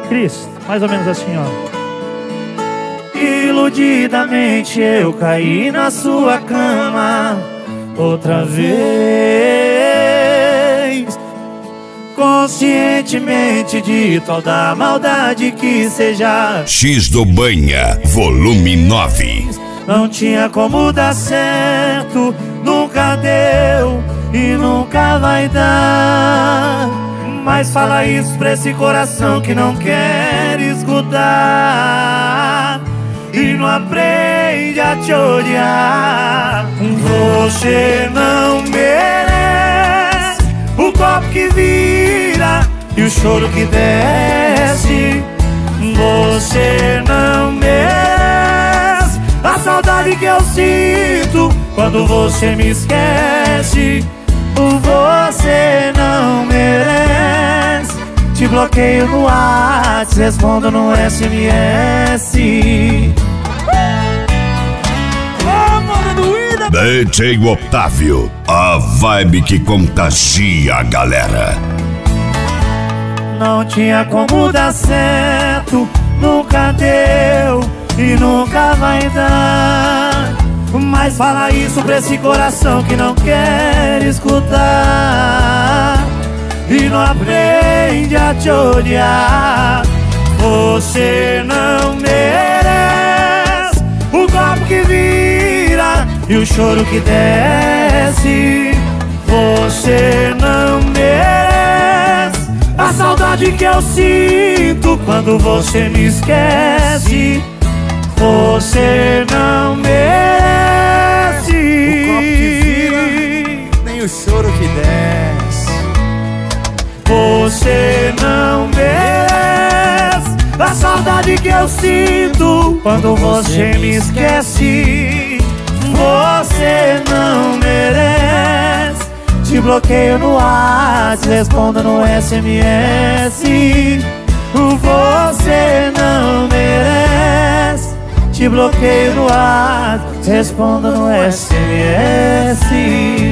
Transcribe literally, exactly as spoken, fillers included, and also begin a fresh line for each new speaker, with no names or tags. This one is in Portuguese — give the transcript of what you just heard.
Cris, mais ou menos assim, ó.
Iludidamente eu caí na sua cama outra vez, conscientemente de toda a maldade que seja.
X do Banha, volume nove.
Não tinha como dar certo, nunca deu e nunca vai dar. Mas fala isso pra esse coração que não quer escutar e não aprende a te odiar. Você não merece o copo que vira e o choro que desce. Você não merece a saudade que eu sinto quando você me esquece. Você não merece. Te bloqueio no WhatsApp, respondo no S M S.
D J Otávio, a vibe que contagia a galera.
Não tinha como dar certo, nunca deu e nunca vai dar. Mas fala isso pra esse coração que não quer escutar e não aprende a te odiar. Você não merece o copo que vira e o choro que desce. Você não merece a saudade que eu sinto quando você me esquece. Você não merece
o copo que vira, nem o choro que desce.
Você não merece a saudade que eu sinto quando você me esquece. Você não merece. Te bloqueio no WhatsApp, respondo no S M S. Você não merece. Te bloqueio no WhatsApp, respondo no S M S.